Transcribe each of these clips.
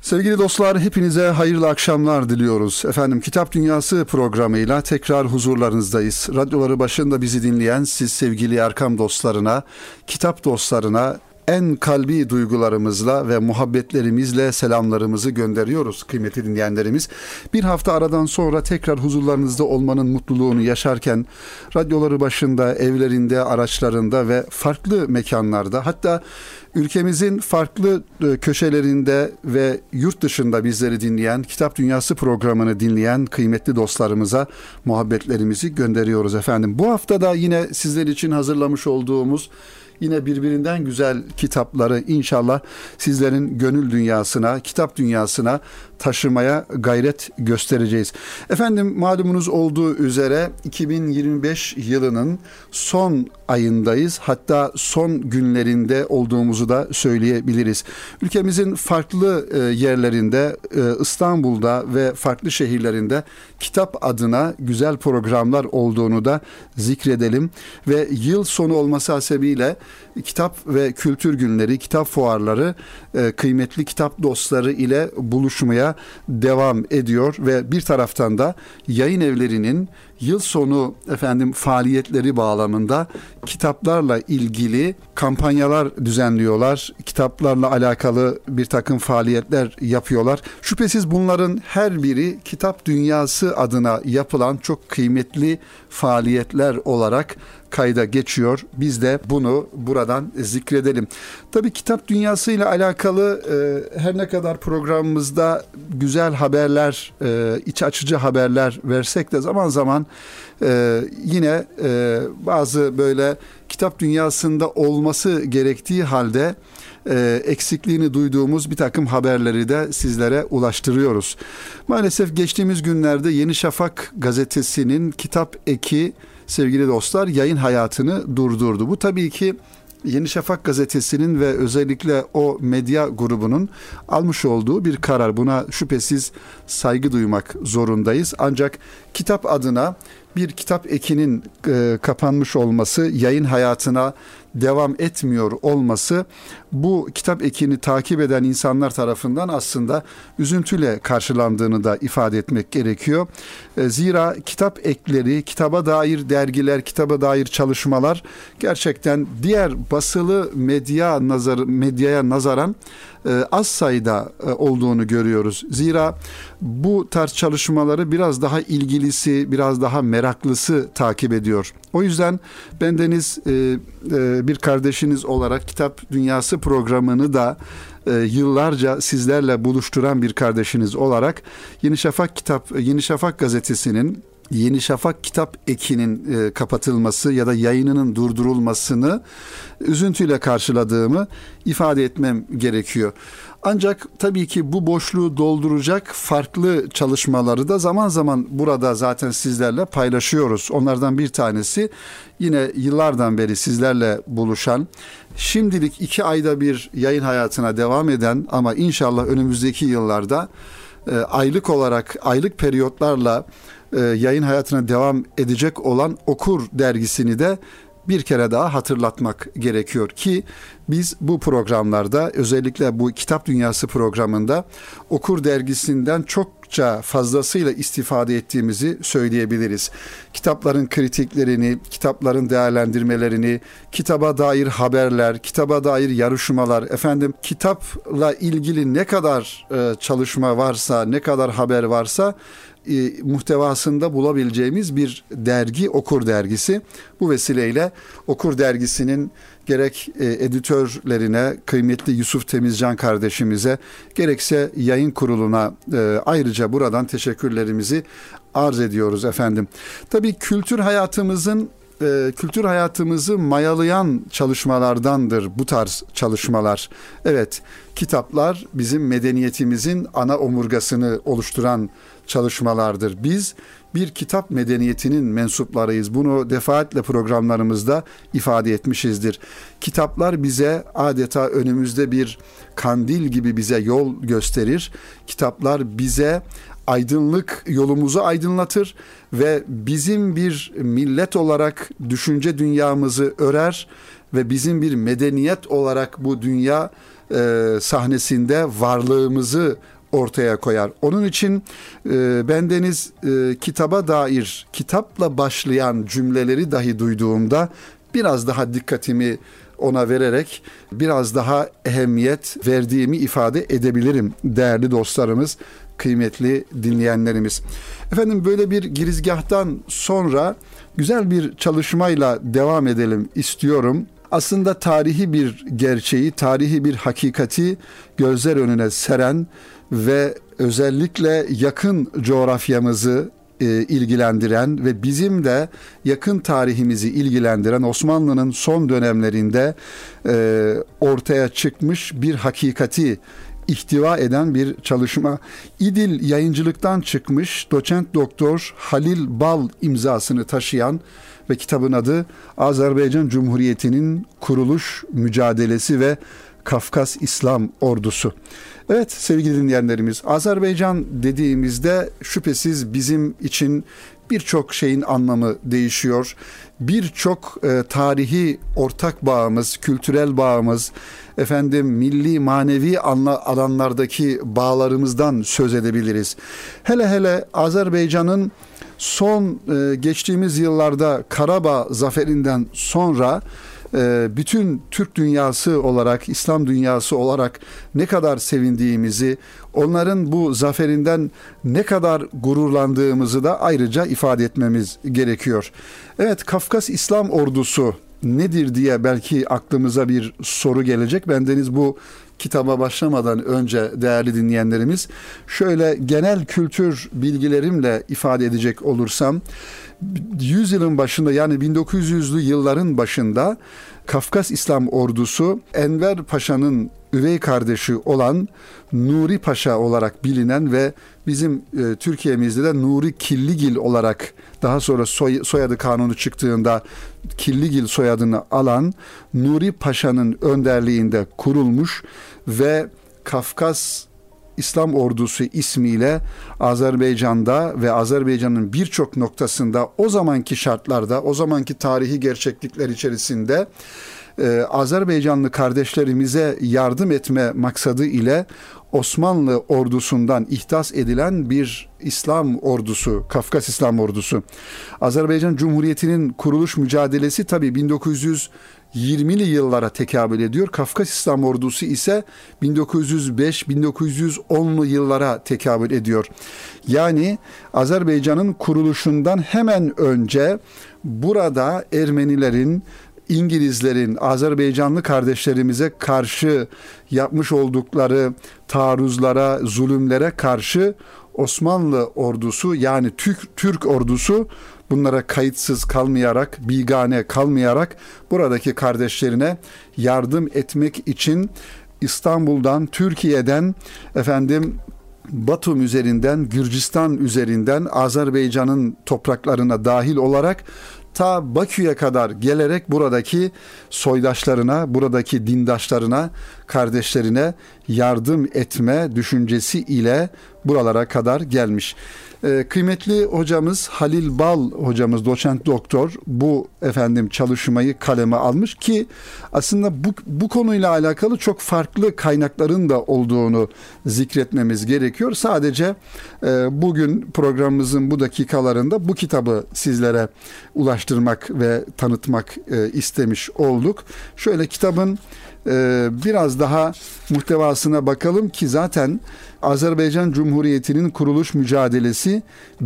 Sevgili dostlar, hepinize hayırlı akşamlar diliyoruz. Efendim, Kitap Dünyası programıyla tekrar huzurlarınızdayız. Radyoları başında bizi dinleyen siz sevgili Erkam dostlarına, kitap dostlarına en kalbi duygularımızla ve muhabbetlerimizle selamlarımızı gönderiyoruz kıymetli dinleyenlerimiz. Bir hafta aradan sonra tekrar huzurlarınızda olmanın mutluluğunu yaşarken radyoları başında, evlerinde, araçlarında ve farklı mekanlarda, hatta ülkemizin farklı köşelerinde ve yurt dışında bizleri dinleyen, Kitap Dünyası programını dinleyen kıymetli dostlarımıza muhabbetlerimizi gönderiyoruz efendim. Bu hafta da yine sizler için hazırlamış olduğumuz yine birbirinden güzel kitapları inşallah sizlerin gönül dünyasına, kitap dünyasına taşımaya gayret göstereceğiz. Efendim, malumunuz olduğu üzere 2025 yılının son ayındayız. Hatta son günlerinde olduğumuzu da söyleyebiliriz. Ülkemizin farklı yerlerinde, İstanbul'da ve farklı şehirlerinde kitap adına güzel programlar olduğunu da zikredelim. Ve yıl sonu olması hasebiyle kitap ve kültür günleri, kitap fuarları kıymetli kitap dostları ile buluşmaya devam ediyor ve bir taraftan da yayın evlerinin yıl sonu faaliyetleri bağlamında kitaplarla ilgili kampanyalar düzenliyorlar. Kitaplarla alakalı bir takım faaliyetler yapıyorlar. Şüphesiz bunların her biri kitap dünyası adına yapılan çok kıymetli faaliyetler olarak kayda geçiyor. Biz de bunu buradan zikredelim. Tabii kitap dünyası ile alakalı her ne kadar programımızda güzel haberler, iç açıcı haberler versek de zaman zaman yine bazı böyle kitap dünyasında olması gerektiği halde eksikliğini duyduğumuz bir takım haberleri de sizlere ulaştırıyoruz. Maalesef geçtiğimiz günlerde Yeni Şafak gazetesinin kitap eki sevgili dostlar yayın hayatını durdurdu. Bu tabii ki Yeni Şafak gazetesinin ve özellikle o medya grubunun almış olduğu bir karar. Buna şüphesiz saygı duymak zorundayız. Ancak kitap adına bir kitap ekinin kapanmış olması, yayın hayatına devam etmiyor olması bu kitap ekini takip eden insanlar tarafından aslında üzüntüyle karşılandığını da ifade etmek gerekiyor. Zira kitap ekleri, kitaba dair dergiler, kitaba dair çalışmalar gerçekten diğer basılı medyaya nazaran az sayıda olduğunu görüyoruz. Zira bu tarz çalışmaları biraz daha ilgilisi, biraz daha meraklısı takip ediyor. O yüzden bendeniz bir kardeşiniz olarak Kitap Dünyası programını da yıllarca sizlerle buluşturan bir kardeşiniz olarak Yeni Şafak gazetesinin Yeni Şafak kitap ekinin kapatılması ya da yayınının durdurulmasını üzüntüyle karşıladığımı ifade etmem gerekiyor. Ancak tabii ki bu boşluğu dolduracak farklı çalışmaları da zaman zaman burada zaten sizlerle paylaşıyoruz. Onlardan bir tanesi yine yıllardan beri sizlerle buluşan, şimdilik 2 ayda bir yayın hayatına devam eden ama inşallah önümüzdeki yıllarda aylık periyotlarla yayın hayatına devam edecek olan Okur dergisini de bir kere daha hatırlatmak gerekiyor ki biz bu programlarda, özellikle bu Kitap Dünyası programında Okur dergisinden çokça fazlasıyla istifade ettiğimizi söyleyebiliriz. Kitapların kritiklerini, kitapların değerlendirmelerini, kitaba dair haberler, kitaba dair yarışmalar, kitapla ilgili ne kadar çalışma varsa, ne kadar haber varsa muhtevasında bulabileceğimiz bir dergi Okur dergisi. Bu vesileyle Okur dergisinin gerek editörlerine, kıymetli Yusuf Temizcan kardeşimize, gerekse yayın kuruluna ayrıca buradan teşekkürlerimizi arz ediyoruz efendim. Tabii kültür hayatımızı mayalayan çalışmalardandır bu tarz çalışmalar. Evet, kitaplar bizim medeniyetimizin ana omurgasını oluşturan çalışmalardır. Biz bir kitap medeniyetinin mensuplarıyız. Bunu defaatle programlarımızda ifade etmişizdir. Kitaplar bize adeta önümüzde bir kandil gibi bize yol gösterir. Kitaplar bize yolumuzu aydınlatır ve bizim bir millet olarak düşünce dünyamızı örer ve bizim bir medeniyet olarak bu dünya sahnesinde varlığımızı ortaya koyar. Onun için bendeniz kitaba dair, kitapla başlayan cümleleri dahi duyduğumda biraz daha dikkatimi ona vererek biraz daha ehemmiyet verdiğimi ifade edebilirim değerli dostlarımız, kıymetli dinleyenlerimiz. Efendim, böyle bir girizgahtan sonra güzel bir çalışmayla devam edelim istiyorum. Aslında tarihi bir gerçeği, tarihi bir hakikati gözler önüne seren ve özellikle yakın coğrafyamızı ilgilendiren ve bizim de yakın tarihimizi ilgilendiren Osmanlı'nın son dönemlerinde ortaya çıkmış bir hakikati ihtiva eden bir çalışma. İdil Yayıncılık'tan çıkmış, doçent doktor Halil Bal imzasını taşıyan ve kitabın adı Azerbaycan Cumhuriyeti'nin Kuruluş Mücadelesi ve Kafkas İslam Ordusu. Evet sevgili dinleyenlerimiz, Azerbaycan dediğimizde şüphesiz bizim için birçok şeyin anlamı değişiyor. Birçok tarihi ortak bağımız, kültürel bağımız, milli manevi alanlardaki bağlarımızdan söz edebiliriz. Hele Azerbaycan'ın son geçtiğimiz yıllarda Karabağ zaferinden sonra bütün Türk dünyası olarak, İslam dünyası olarak ne kadar sevindiğimizi, onların bu zaferinden ne kadar gururlandığımızı da ayrıca ifade etmemiz gerekiyor. Evet, Kafkas İslam Ordusu nedir diye belki aklımıza bir soru gelecek. Bendeniz bu kitaba başlamadan önce değerli dinleyenlerimiz, şöyle genel kültür bilgilerimle ifade edecek olursam, yüzyılın başında, yani 1900'lü yılların başında Kafkas İslam Ordusu Enver Paşa'nın üvey kardeşi olan Nuri Paşa olarak bilinen ve bizim Türkiye'mizde de Nuri Killigil olarak, daha sonra soyadı kanunu çıktığında Killigil soyadını alan Nuri Paşa'nın önderliğinde kurulmuş ve Kafkas İslam Ordusu ismiyle Azerbaycan'da ve Azerbaycan'ın birçok noktasında o zamanki şartlarda, o zamanki tarihi gerçeklikler içerisinde Azerbaycanlı kardeşlerimize yardım etme maksadı ile Osmanlı ordusundan ihdas edilen bir İslam ordusu, Kafkas İslam Ordusu. Azerbaycan Cumhuriyeti'nin kuruluş mücadelesi tabii 1920'li yıllara tekabül ediyor. Kafkas İslam Ordusu ise 1905-1910'lu yıllara tekabül ediyor. Yani Azerbaycan'ın kuruluşundan hemen önce burada Ermenilerin, İngilizlerin Azerbaycanlı kardeşlerimize karşı yapmış oldukları taarruzlara, zulümlere karşı Osmanlı ordusu, yani Türk ordusu bunlara kayıtsız kalmayarak, bigane kalmayarak buradaki kardeşlerine yardım etmek için İstanbul'dan, Türkiye'den, Batum üzerinden, Gürcistan üzerinden Azerbaycan'ın topraklarına dahil olarak ta Bakü'ye kadar gelerek buradaki soydaşlarına, buradaki dindaşlarına, kardeşlerine yardım etme düşüncesi ile buralara kadar gelmiş. Kıymetli hocamız Halil Bal hocamız, doçent doktor, bu çalışmayı kaleme almış ki aslında bu konuyla alakalı çok farklı kaynakların da olduğunu zikretmemiz gerekiyor. Sadece bugün programımızın bu dakikalarında bu kitabı sizlere ulaştırmak ve tanıtmak istemiş olduk. Şöyle kitabın biraz daha muhtevasına bakalım ki zaten Azerbaycan Cumhuriyeti'nin kuruluş mücadelesi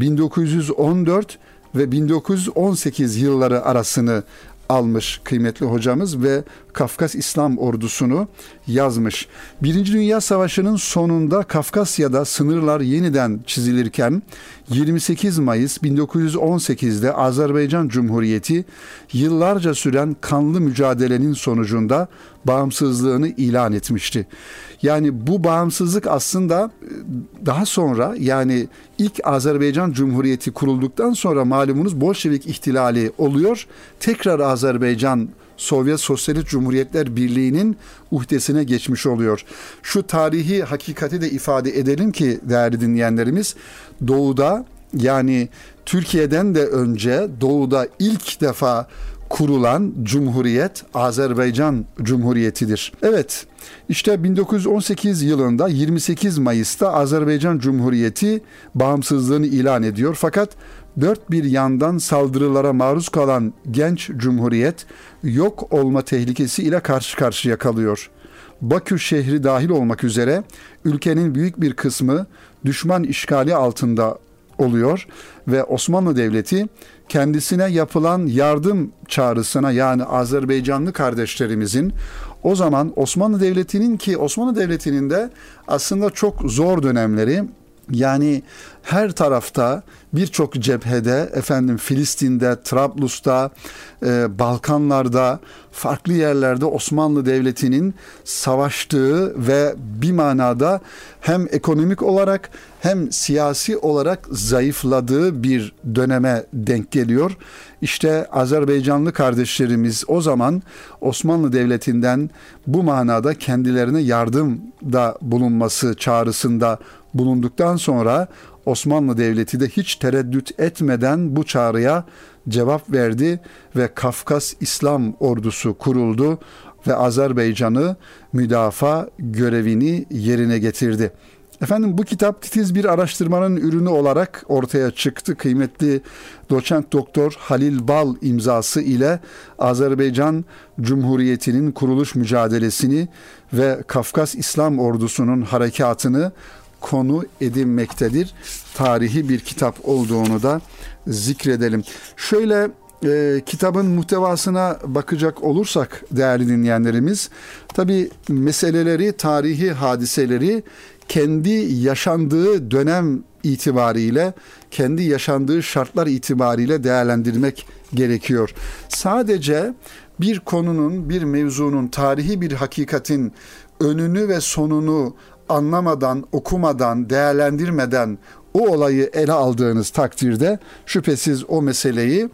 1914 ve 1918 yılları arasını almış kıymetli hocamız ve Kafkas İslam Ordusu'nu yazmış. Birinci Dünya Savaşı'nın sonunda Kafkasya'da sınırlar yeniden çizilirken 28 Mayıs 1918'de Azerbaycan Cumhuriyeti yıllarca süren kanlı mücadelenin sonucunda bağımsızlığını ilan etmişti. Yani bu bağımsızlık aslında daha sonra, yani ilk Azerbaycan Cumhuriyeti kurulduktan sonra malumunuz Bolşevik ihtilali oluyor. Tekrar Azerbaycan Sovyet Sosyalist Cumhuriyetler Birliği'nin uhdesine geçmiş oluyor. Şu tarihi hakikati de ifade edelim ki değerli dinleyenlerimiz, doğuda, yani Türkiye'den de önce doğuda ilk defa kurulan cumhuriyet Azerbaycan Cumhuriyeti'dir. Evet, İşte 1918 yılında 28 Mayıs'ta Azerbaycan Cumhuriyeti bağımsızlığını ilan ediyor. Fakat dört bir yandan saldırılara maruz kalan genç cumhuriyet yok olma tehlikesi ile karşı karşıya kalıyor. Bakü şehri dahil olmak üzere ülkenin büyük bir kısmı düşman işgali altında oluyor ve Osmanlı Devleti kendisine yapılan yardım çağrısına, yani Azerbaycanlı kardeşlerimizin, o zaman Osmanlı Devleti'nin de aslında çok zor dönemleri, yani her tarafta, birçok cephede, Filistin'de, Trablus'ta, Balkanlarda, farklı yerlerde Osmanlı Devleti'nin savaştığı ve bir manada hem ekonomik olarak hem siyasi olarak zayıfladığı bir döneme denk geliyor. İşte Azerbaycanlı kardeşlerimiz o zaman Osmanlı Devleti'nden bu manada kendilerine yardımda bulunması çağrısında bulunduktan sonra Osmanlı Devleti de hiç tereddüt etmeden bu çağrıya cevap verdi ve Kafkas İslam Ordusu kuruldu ve Azerbaycan'ı müdafaa görevini yerine getirdi. Bu kitap titiz bir araştırmanın ürünü olarak ortaya çıktı. Kıymetli doçent doktor Halil Bal imzası ile Azerbaycan Cumhuriyeti'nin kuruluş mücadelesini ve Kafkas İslam Ordusu'nun harekatını konu edinmektedir. Tarihi bir kitap olduğunu da zikredelim. Şöyle kitabın muhtevasına bakacak olursak değerli dinleyenlerimiz, tabii meseleleri, tarihi hadiseleri kendi yaşandığı dönem itibariyle, kendi yaşandığı şartlar itibariyle değerlendirmek gerekiyor. Sadece bir konunun, bir mevzunun, tarihi bir hakikatin önünü ve sonunu anlamadan, okumadan, değerlendirmeden o olayı ele aldığınız takdirde şüphesiz o meseleyi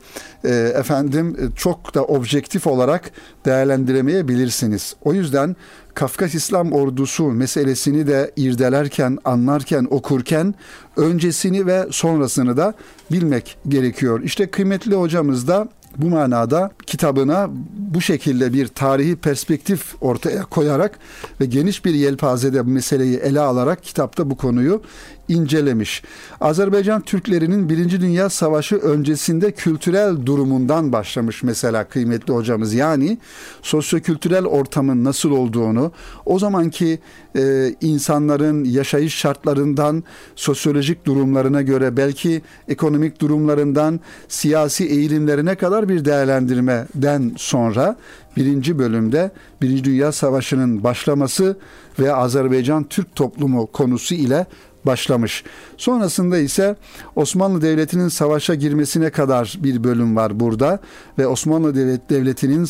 çok da objektif olarak değerlendiremeyebilirsiniz. O yüzden Kafkas İslam Ordusu meselesini de irdelerken, anlarken, okurken öncesini ve sonrasını da bilmek gerekiyor. İşte kıymetli hocamız da bu manada kitabına bu şekilde bir tarihi perspektif ortaya koyarak ve geniş bir yelpazede bu meseleyi ele alarak kitapta bu konuyu incelemiş. Azerbaycan Türklerinin Birinci Dünya Savaşı öncesinde kültürel durumundan başlamış mesela kıymetli hocamız. Yani sosyokültürel ortamın nasıl olduğunu, o zamanki insanların yaşayış şartlarından, sosyolojik durumlarına göre, belki ekonomik durumlarından, siyasi eğilimlerine kadar bir değerlendirmeden sonra birinci bölümde Birinci Dünya Savaşı'nın başlaması ve Azerbaycan Türk toplumu konusu ile başlamış. Sonrasında ise Osmanlı Devleti'nin savaşa girmesine kadar bir bölüm var burada ve Osmanlı Devleti'nin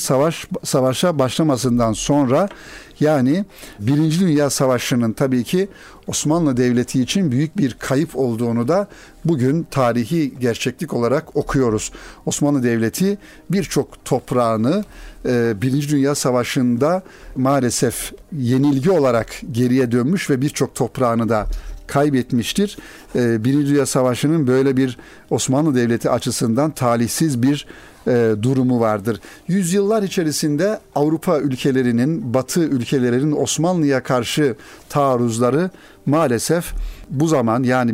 savaşa başlamasından sonra, yani Birinci Dünya Savaşı'nın tabii ki Osmanlı Devleti için büyük bir kayıp olduğunu da bugün tarihi gerçeklik olarak okuyoruz. Osmanlı Devleti birçok toprağını Birinci Dünya Savaşı'nda maalesef yenilgi olarak geriye dönmüş ve birçok toprağını da kaybetmiştir. Birinci Dünya Savaşı'nın böyle bir Osmanlı Devleti açısından talihsiz bir durumu vardır. Yüzyıllar içerisinde Avrupa ülkelerinin, Batı ülkelerinin Osmanlı'ya karşı taarruzları maalesef bu zaman, yani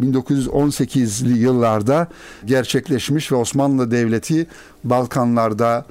1918'li yıllarda gerçekleşmiş ve Osmanlı Devleti Balkanlarda,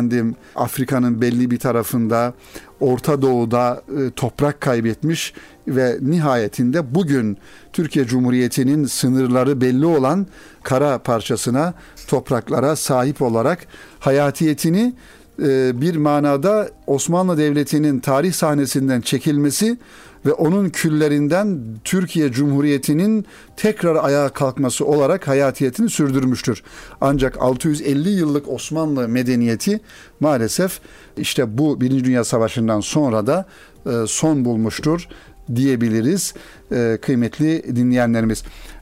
Afrika'nın belli bir tarafında, Orta Doğu'da toprak kaybetmiş ve nihayetinde bugün Türkiye Cumhuriyeti'nin sınırları belli olan kara parçasına, topraklara sahip olarak hayatiyetini bir manada Osmanlı Devleti'nin tarih sahnesinden çekilmesi ve onun küllerinden Türkiye Cumhuriyeti'nin tekrar ayağa kalkması olarak hayatiyetini sürdürmüştür. Ancak 650 yıllık Osmanlı medeniyeti maalesef işte bu Birinci Dünya Savaşı'ndan sonra da son bulmuştur diyebiliriz kıymetli dinleyenlerimiz.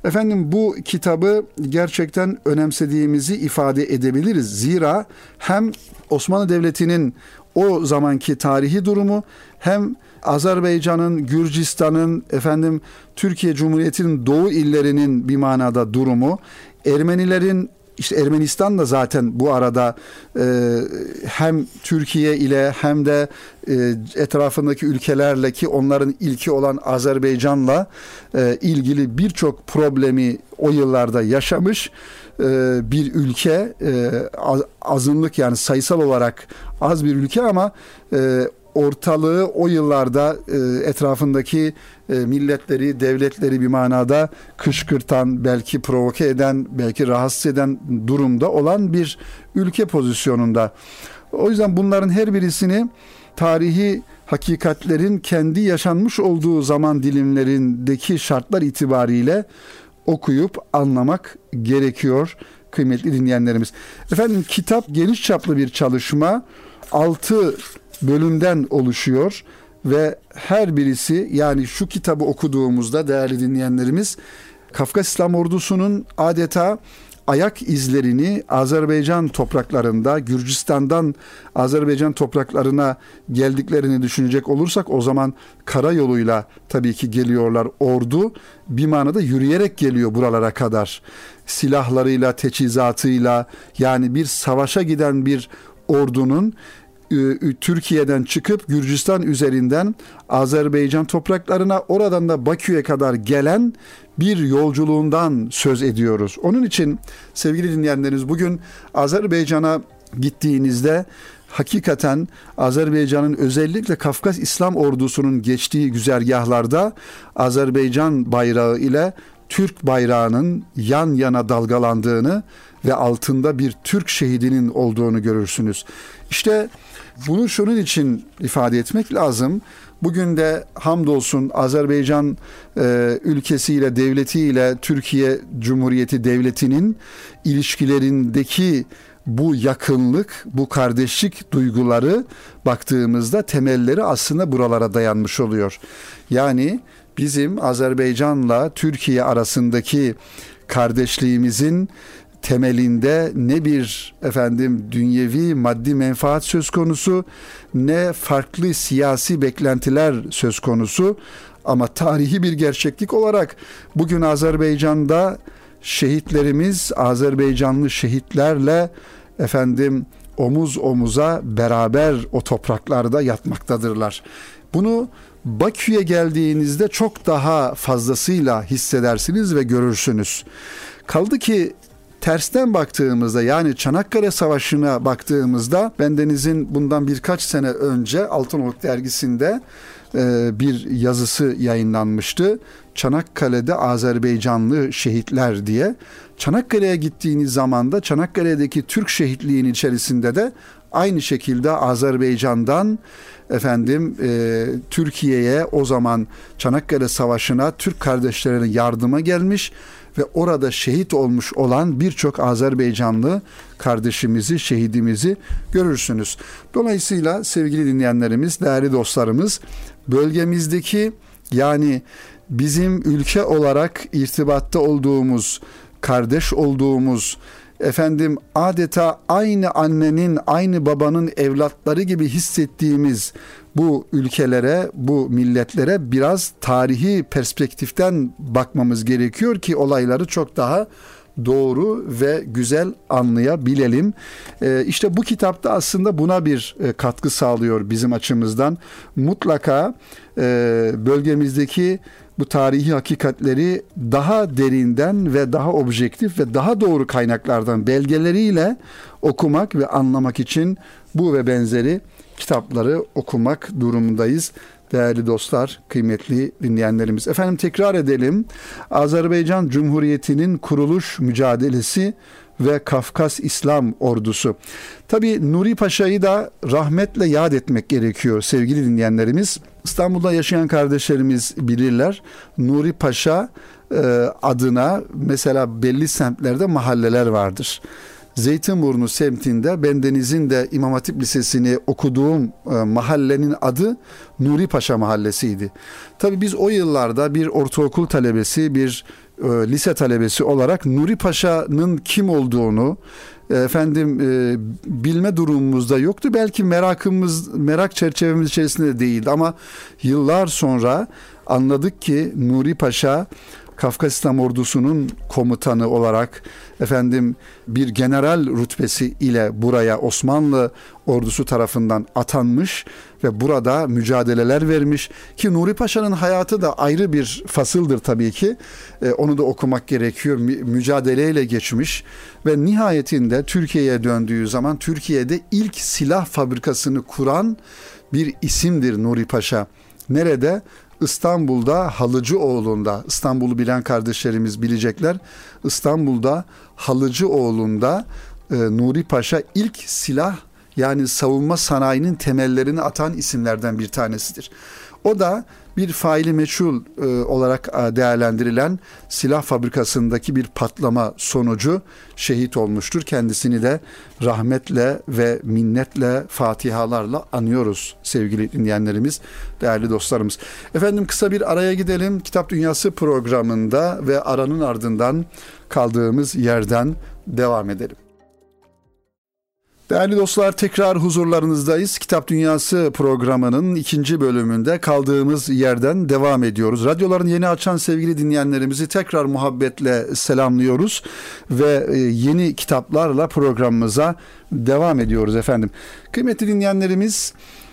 Bu kitabı gerçekten önemsediğimizi ifade edebiliriz. Zira hem Osmanlı Devleti'nin o zamanki tarihi durumu, hem Azerbaycan'ın, Gürcistan'ın, Türkiye Cumhuriyeti'nin doğu illerinin bir manada durumu, Ermenilerin işte Ermenistan da zaten bu arada hem Türkiye ile hem de etrafındaki ülkelerle, ki onların ilki olan Azerbaycan'la ilgili birçok problemi o yıllarda yaşamış bir ülke, azınlık, yani sayısal olarak az bir ülke ama ortalığı o yıllarda etrafındaki milletleri, devletleri bir manada kışkırtan, belki provoke eden, belki rahatsız eden durumda olan bir ülke pozisyonunda. O yüzden bunların her birisini tarihi hakikatlerin kendi yaşanmış olduğu zaman dilimlerindeki şartlar itibariyle okuyup anlamak gerekiyor kıymetli dinleyenlerimiz. Efendim, kitap geniş çaplı bir çalışma, 6 bölümden oluşuyor ve her birisi, yani şu kitabı okuduğumuzda değerli dinleyenlerimiz, Kafkas İslam Ordusu'nun adeta ayak izlerini Azerbaycan topraklarında, Gürcistan'dan Azerbaycan topraklarına geldiklerini düşünecek olursak, o zaman karayoluyla tabii ki geliyorlar. Ordu bir manada yürüyerek geliyor buralara kadar. Silahlarıyla, teçhizatıyla, yani bir savaşa giden bir ordunun Türkiye'den çıkıp Gürcistan üzerinden Azerbaycan topraklarına, oradan da Bakü'ye kadar gelen bir yolculuğundan söz ediyoruz. Onun için sevgili dinleyenlerimiz, bugün Azerbaycan'a gittiğinizde hakikaten Azerbaycan'ın, özellikle Kafkas İslam Ordusu'nun geçtiği güzergahlarda Azerbaycan bayrağı ile Türk bayrağının yan yana dalgalandığını ve altında bir Türk şehidinin olduğunu görürsünüz. İşte bunu şunun için ifade etmek lazım. Bugün de hamdolsun Azerbaycan ülkesiyle, devletiyle Türkiye Cumhuriyeti Devleti'nin ilişkilerindeki bu yakınlık, bu kardeşlik duyguları baktığımızda temelleri aslında buralara dayanmış oluyor. Yani bizim Azerbaycan'la Türkiye arasındaki kardeşliğimizin temelinde ne bir dünyevi maddi menfaat söz konusu, ne farklı siyasi beklentiler söz konusu, ama tarihi bir gerçeklik olarak bugün Azerbaycan'da şehitlerimiz Azerbaycanlı şehitlerle omuz omuza beraber o topraklarda yatmaktadırlar. Bunu Bakü'ye geldiğinizde çok daha fazlasıyla hissedersiniz ve görürsünüz. Kaldı ki tersten baktığımızda, yani Çanakkale Savaşı'na baktığımızda, bendenizin bundan birkaç sene önce Altınoluk dergisinde bir yazısı yayınlanmıştı. Çanakkale'de Azerbaycanlı şehitler diye. Çanakkale'ye gittiğiniz zaman da Çanakkale'deki Türk şehitliğinin içerisinde de aynı şekilde Azerbaycan'dan Türkiye'ye, o zaman Çanakkale Savaşı'na Türk kardeşlerine yardıma gelmiş ve orada şehit olmuş olan birçok Azerbaycanlı kardeşimizi, şehidimizi görürsünüz. Dolayısıyla sevgili dinleyenlerimiz, değerli dostlarımız, bölgemizdeki, yani bizim ülke olarak irtibatta olduğumuz, kardeş olduğumuz, adeta aynı annenin, aynı babanın evlatları gibi hissettiğimiz bu ülkelere, bu milletlere biraz tarihi perspektiften bakmamız gerekiyor ki olayları çok daha doğru ve güzel anlayabilelim. İşte bu kitapta aslında buna bir katkı sağlıyor bizim açımızdan. Mutlaka bölgemizdeki bu tarihi hakikatleri daha derinden ve daha objektif ve daha doğru kaynaklardan, belgeleriyle okumak ve anlamak için bu ve benzeri kitapları okumak durumundayız. Değerli dostlar, kıymetli dinleyenlerimiz. Tekrar edelim. Azerbaycan Cumhuriyeti'nin kuruluş mücadelesi ve Kafkas İslam Ordusu. Tabii Nuri Paşa'yı da rahmetle yad etmek gerekiyor sevgili dinleyenlerimiz. İstanbul'da yaşayan kardeşlerimiz bilirler. Nuri Paşa adına mesela belli semtlerde mahalleler vardır. Zeytinburnu semtinde, bendenizin de İmam Hatip Lisesi'ni okuduğum mahallenin adı Nuri Paşa Mahallesi'ydi. Tabii biz o yıllarda bir ortaokul talebesi, bir lise talebesi olarak Nuri Paşa'nın kim olduğunu bilme durumumuzda yoktu. Belki merak çerçevemiz içerisinde de değildi ama yıllar sonra anladık ki Nuri Paşa Kafkasistan ordusunun komutanı olarak bir general rütbesi ile buraya Osmanlı ordusu tarafından atanmış ve burada mücadeleler vermiş ki Nuri Paşa'nın hayatı da ayrı bir fasıldır tabii ki. Onu da okumak gerekiyor. Mücadeleyle geçmiş ve nihayetinde Türkiye'ye döndüğü zaman Türkiye'de ilk silah fabrikasını kuran bir isimdir Nuri Paşa. Nerede? İstanbul'da Halıcıoğlu'nda, İstanbul'u bilen kardeşlerimiz bilecekler. İstanbul'da Halıcıoğlu'nda Nuri Paşa ilk silah yani savunma sanayinin temellerini atan isimlerden bir tanesidir. O da bir faili meçhul olarak değerlendirilen silah fabrikasındaki bir patlama sonucu şehit olmuştur. Kendisini de rahmetle ve minnetle, fatihalarla anıyoruz sevgili dinleyenlerimiz, değerli dostlarımız. Efendim kısa bir araya gidelim. Kitap Dünyası programında ve aranın ardından kaldığımız yerden devam edelim. Değerli dostlar, tekrar huzurlarınızdayız. Kitap Dünyası programının 2. bölümünde kaldığımız yerden devam ediyoruz. Radyoların yeni açan sevgili dinleyenlerimizi tekrar muhabbetle selamlıyoruz ve yeni kitaplarla programımıza devam ediyoruz efendim. Kıymetli dinleyenlerimiz,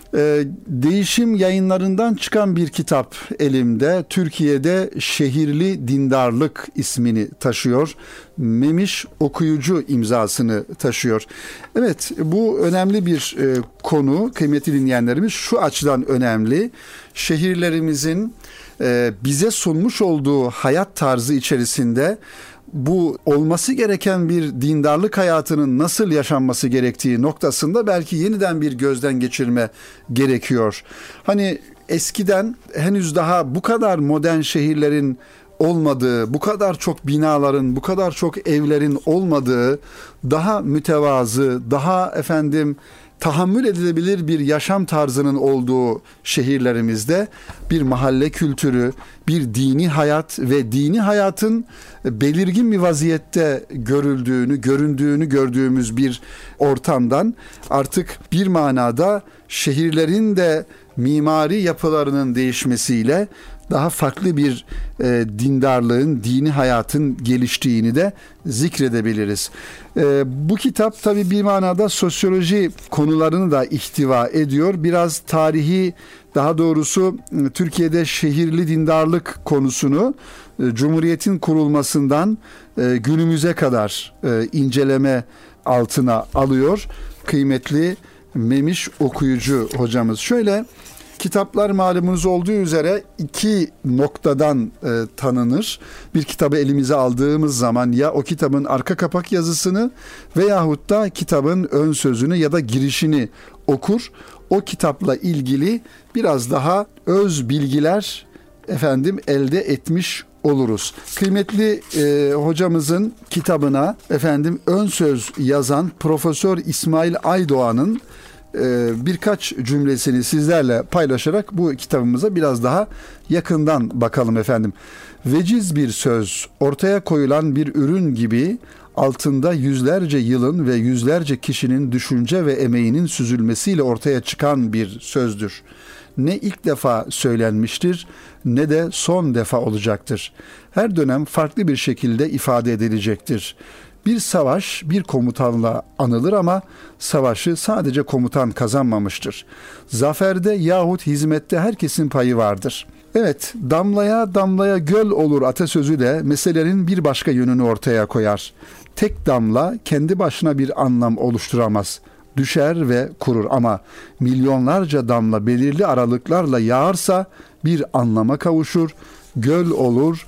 Değişim Yayınlarından çıkan bir kitap elimde. Türkiye'de Şehirli Dindarlık ismini taşıyor. Memiş Okuyucu imzasını taşıyor. Evet, bu önemli bir konu kıymetli dinleyenlerimiz. Şu açıdan önemli. Şehirlerimizin bize sunmuş olduğu hayat tarzı içerisinde bu olması gereken bir dindarlık hayatının nasıl yaşanması gerektiği noktasında belki yeniden bir gözden geçirme gerekiyor. Hani eskiden henüz daha bu kadar modern şehirlerin olmadığı, bu kadar çok binaların, bu kadar çok evlerin olmadığı, daha mütevazı, daha tahammül edilebilir bir yaşam tarzının olduğu şehirlerimizde bir mahalle kültürü, bir dini hayat ve dini hayatın belirgin bir vaziyette göründüğünü gördüğümüz bir ortamdan artık bir manada şehirlerin de mimari yapılarının değişmesiyle daha farklı bir dindarlığın, dini hayatın geliştiğini de zikredebiliriz. Bu kitap tabii bir manada sosyoloji konularını da ihtiva ediyor. Biraz tarihi, daha doğrusu Türkiye'de şehirli dindarlık konusunu Cumhuriyet'in kurulmasından günümüze kadar inceleme altına alıyor. Kıymetli Memiş Okuyucu hocamız. Şöyle, kitaplar malumunuz olduğu üzere 2 noktadan tanınır. Bir kitabı elimize aldığımız zaman ya o kitabın arka kapak yazısını veyahut da kitabın ön sözünü ya da girişini okur. O kitapla ilgili biraz daha öz bilgiler elde etmiş oluruz. Kıymetli hocamızın kitabına ön söz yazan Profesör İsmail Aydoğan'ın birkaç cümlesini sizlerle paylaşarak bu kitabımıza biraz daha yakından bakalım efendim. Veciz bir söz, ortaya koyulan bir ürün gibi altında yüzlerce yılın ve yüzlerce kişinin düşünce ve emeğinin süzülmesiyle ortaya çıkan bir sözdür. Ne ilk defa söylenmiştir ne de son defa olacaktır. Her dönem farklı bir şekilde ifade edilecektir. Bir savaş bir komutanla anılır ama savaşı sadece komutan kazanmamıştır. Zaferde yahut hizmette herkesin payı vardır. Evet, damlaya damlaya göl olur atasözü de meselenin bir başka yönünü ortaya koyar. Tek damla kendi başına bir anlam oluşturamaz. Düşer ve kurur ama milyonlarca damla belirli aralıklarla yağarsa bir anlama kavuşur. Göl olur,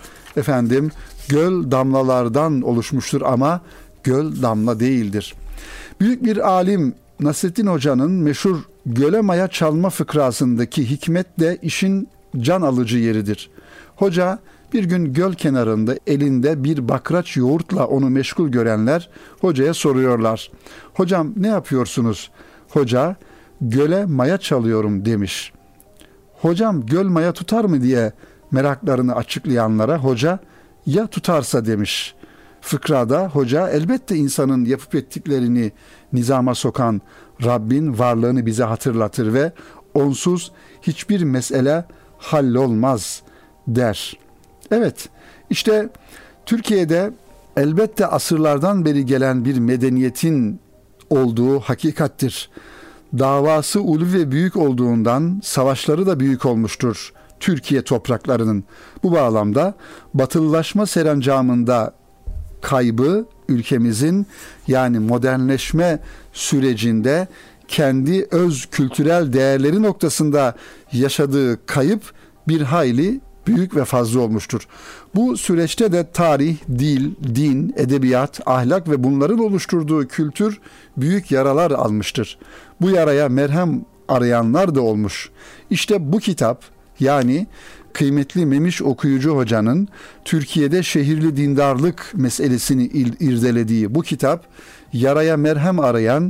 göl damlalardan oluşmuştur ama göl damla değildir. Büyük bir alim Nasrettin Hoca'nın meşhur göle maya çalma fıkrasındaki hikmet de işin can alıcı yeridir. Hoca bir gün göl kenarında elinde bir bakraç yoğurtla onu meşgul görenler hocaya soruyorlar. Hocam ne yapıyorsunuz? Hoca göle maya çalıyorum demiş. Hocam göl maya tutar mı diye meraklarını açıklayanlara hoca ya tutarsa demiş. Fıkrada hoca elbette insanın yapıp ettiklerini nizama sokan Rabbin varlığını bize hatırlatır ve onsuz hiçbir mesele hallolmaz der. Evet, işte Türkiye'de elbette asırlardan beri gelen bir medeniyetin olduğu hakikattir. Davası ulu ve büyük olduğundan savaşları da büyük olmuştur Türkiye topraklarının. Bu bağlamda batılılaşma serencamında kaybı ülkemizin, yani modernleşme sürecinde kendi öz kültürel değerleri noktasında yaşadığı kayıp bir hayli büyük ve fazla olmuştur. Bu süreçte de tarih, dil, din, edebiyat, ahlak ve bunların oluşturduğu kültür büyük yaralar almıştır. Bu yaraya merhem arayanlar da olmuş. İşte bu kitap, yani kıymetli Memiş Okuyucu Hoca'nın Türkiye'de şehirli dindarlık meselesini irdelediği bu kitap, yaraya merhem arayan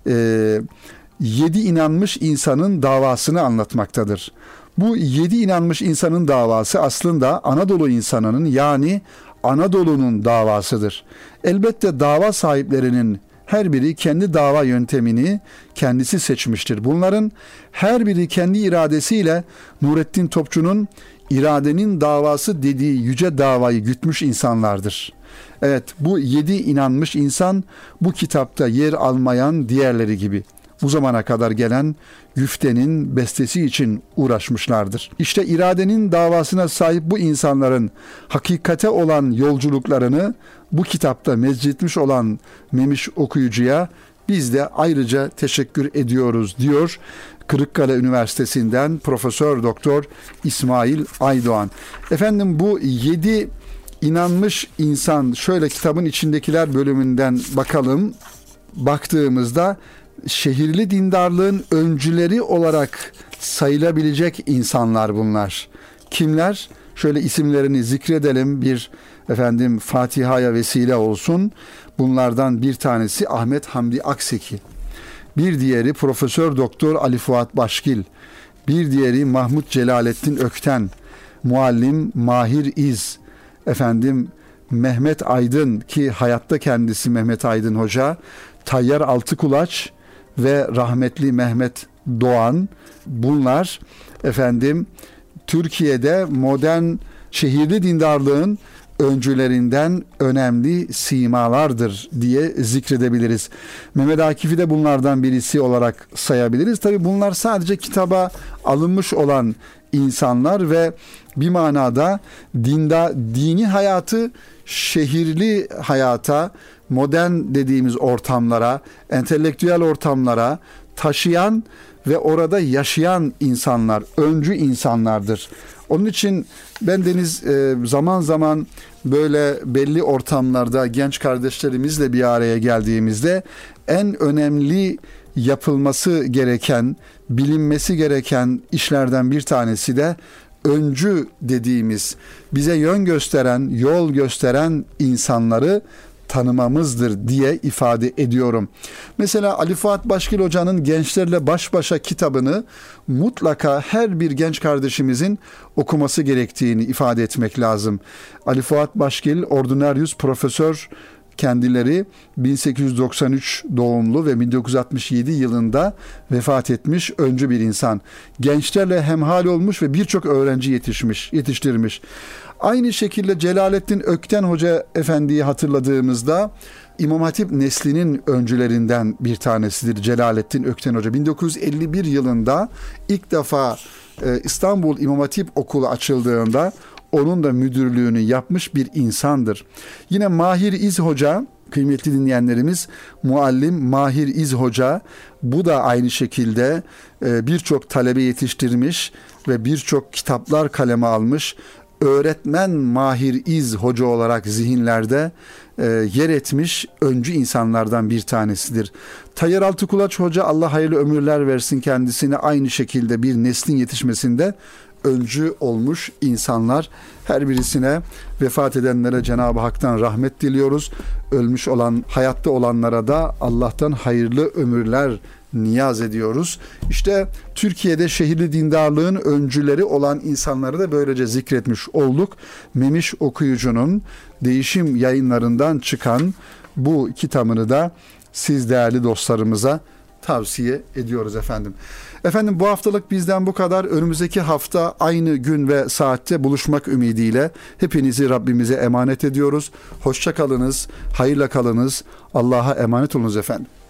7 inanmış insanın davasını anlatmaktadır. Bu 7 inanmış insanın davası aslında Anadolu insanının, yani Anadolu'nun davasıdır. Elbette dava sahiplerinin her biri kendi dava yöntemini kendisi seçmiştir. Bunların her biri kendi iradesiyle Nurettin Topçu'nun iradenin davası dediği yüce davayı gütmüş insanlardır. Evet, bu 7 inanmış insan bu kitapta yer almayan diğerleri gibi bu zamana kadar gelen güftenin bestesi için uğraşmışlardır. İşte iradenin davasına sahip bu insanların hakikate olan yolculuklarını bu kitapta meczetmiş olan Memiş Okuyucu'ya biz de ayrıca teşekkür ediyoruz diyor Kırıkkale Üniversitesi'nden Profesör Doktor İsmail Aydoğan. Efendim, bu 7 inanmış insan, şöyle kitabın içindekiler bölümünden bakalım. Baktığımızda şehirli dindarlığın öncüleri olarak sayılabilecek insanlar bunlar. Kimler? Şöyle isimlerini zikredelim, bir Fatiha'ya vesile olsun. Bunlardan bir tanesi Ahmet Hamdi Akseki. Bir diğeri Profesör Doktor Ali Fuat Başkil. Bir diğeri Mahmut Celalettin Ökten. Muallim Mahir İz. Mehmet Aydın, ki hayatta kendisi Mehmet Aydın Hoca. Tayyar Altıkulaç ve rahmetli Mehmet Doğan. Bunlar Türkiye'de modern şehirli dindarlığın öncülerinden önemli simalardır diye zikredebiliriz. Mehmet Akif'i de bunlardan birisi olarak sayabiliriz. Tabii bunlar sadece kitaba alınmış olan insanlar ve bir manada dini hayatı şehirli hayata, modern dediğimiz ortamlara, entelektüel ortamlara taşıyan ve orada yaşayan insanlar, öncü insanlardır. Onun için bendeniz zaman zaman böyle belli ortamlarda genç kardeşlerimizle bir araya geldiğimizde en önemli yapılması gereken, bilinmesi gereken işlerden bir tanesi de öncü dediğimiz, bize yön gösteren, yol gösteren insanları tanımamızdır diye ifade ediyorum. Mesela Ali Fuat Başkil Hoca'nın Gençlerle Baş Başa kitabını mutlaka her bir genç kardeşimizin okuması gerektiğini ifade etmek lazım. Ali Fuat Başkil, ordinarius profesör kendileri, 1893 doğumlu ve 1967 yılında vefat etmiş öncü bir insan. Gençlerle hemhal olmuş ve birçok öğrenci yetiştirmiş. Aynı şekilde Celalettin Ökten Hoca Efendi'yi hatırladığımızda İmam Hatip neslinin öncülerinden bir tanesidir Celalettin Ökten Hoca. 1951 yılında ilk defa İstanbul İmam Hatip Okulu açıldığında onun da müdürlüğünü yapmış bir insandır. Yine Mahir İz Hoca, kıymetli dinleyenlerimiz, muallim Mahir İz Hoca, bu da aynı şekilde birçok talebe yetiştirmiş ve birçok kitaplar kaleme almış. Öğretmen Mahir İz Hoca olarak zihinlerde yer etmiş öncü insanlardan bir tanesidir. Tayyar Altıkulaç Hoca, Allah hayırlı ömürler versin kendisine, aynı şekilde bir neslin yetişmesinde öncü olmuş insanlar. Her birisine, vefat edenlere Cenab-ı Hak'tan rahmet diliyoruz. Ölmüş olan, hayatta olanlara da Allah'tan hayırlı ömürler niyaz ediyoruz. İşte Türkiye'de şehirli dindarlığın öncüleri olan insanları da böylece zikretmiş olduk. Memiş Okuyucu'nun Değişim Yayınlarından çıkan bu kitabını da siz değerli dostlarımıza tavsiye ediyoruz efendim. Efendim bu haftalık bizden bu kadar. Önümüzdeki hafta aynı gün ve saatte buluşmak ümidiyle hepinizi Rabbimize emanet ediyoruz. Hoşça kalınız, hayırla kalınız. Allah'a emanet olunuz efendim.